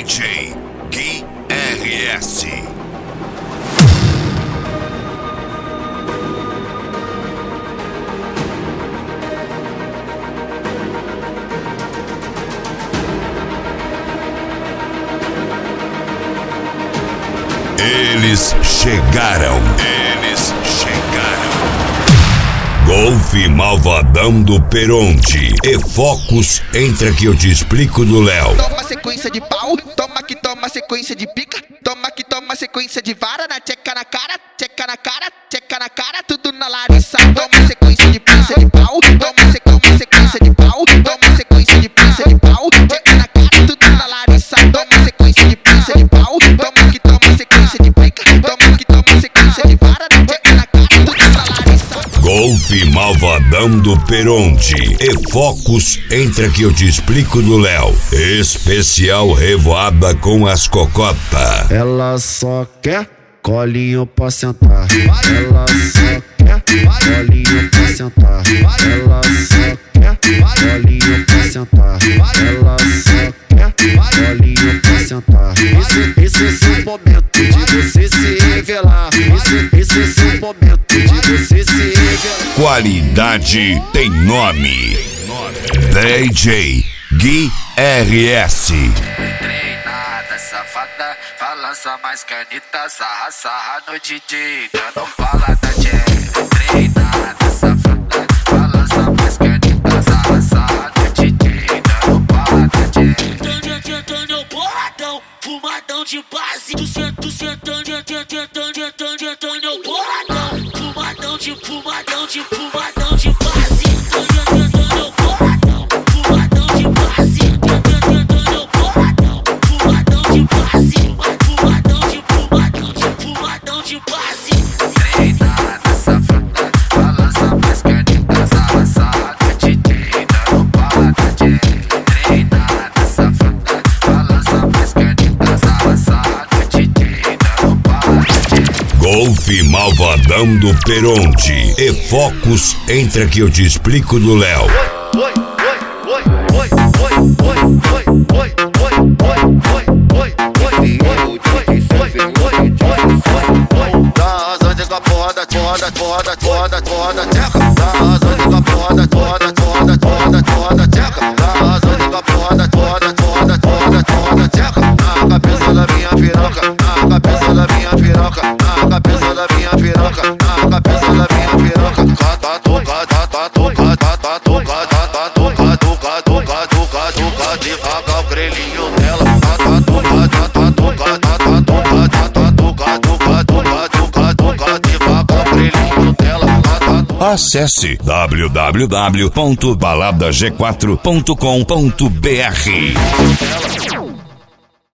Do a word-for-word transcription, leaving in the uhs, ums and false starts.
D J Gui R S. Eles chegaram. Eles chegaram. Golfe Malvadão do Peronte e Focus, entra que eu te explico do Léo. Toma sequência de pau, toma que toma sequência de pica, toma que toma sequência de vara, na tcheca na cara, tcheca na cara, tcheca na cara, tudo na Larissa. Toma sequência de pinça de pau, toma sequência, sequência de pau, toma sequência de pinça de pau, tcheca na cara, tudo na Larissa. Toma sequência de pinça de pau, toma que toma sequência de pica, toma que toma sequência de vara, na tcheca na cara, tudo na Larissa. Golfe Malvadão do Peronte e Focus, entra que eu te explico do Léo. Especial revoada com as cocota. Ela só quer colinho pra sentar. Ela só quer colinho pra sentar. Ela só quer colinho pra sentar. Ela só quer colinho pra sentar. Esse, esse é seu momento de você se revelar. Esse, esse é seu momento de você se revelar. Qualidade tem nome. D J Gui R S. Treinada, safada, balança mais canita, sarra, sarra no D J, não fala da Jack. Treinada, safada, balança mais canita, sarra, sarra no D J, não fala da Jack. Tentando boladão, fumadão de base, tu sentando, tentando, tentando, tentando, tentando boladão, fumadão de, fumadão de, fumadão de base, tentando boladão, fumadão de base, tentando boladão, fumadão de base, fumadão de, fumadão de, fumadão de base. Treinada, safada, balança mais canita, sarra, sarra no D J, não fala da Jack. Treinada, safada, balança mais canita, sarra, sarra no D J, não fala da Jack. Golfe Malvadão do Peronte e Focus, entra que eu te explico do Léo. Oi, oi, oi, oi, oi, oi, oi, oi, oi, oi, oi, oi, dá razão de porrada, porrada, porrada, porrada, porrada, teca. Dá razão de porrada, porrada, porrada, porrada, porrada, teca. Dá razão de porrada, porrada, porrada, porrada, porrada, teca. Na cabeça da minha piroca, na cabeça da minha piroca, na cabeça da minha piroca, na cabeça da minha piroca. Cata, toca, cata, toca, cata, toca, cata, toca, toca, toca, toca, toca, devagar o grelhinho dela. Cata, toca, cata, toca, cata, toca, cata, toca, toca, toca, toca, toca, devagar o grelhinho dela. Acesse w w w ponto balada g quatro ponto com ponto b r.